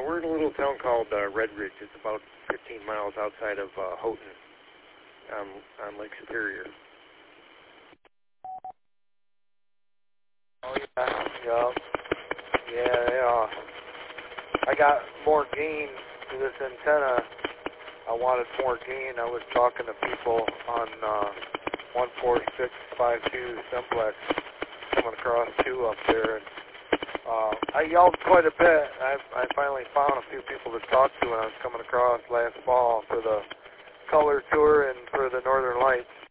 We're in a little town called Red Ridge. It's about 15 miles outside of Houghton on Lake Superior. Oh, yeah. I got more gain to this antenna. I wanted more gain. I was talking to people on 14652 simplex, coming across 2 up there, and I yelled quite a bit. I finally found a few people to talk to when I was coming across last fall for the color tour and for the Northern Lights.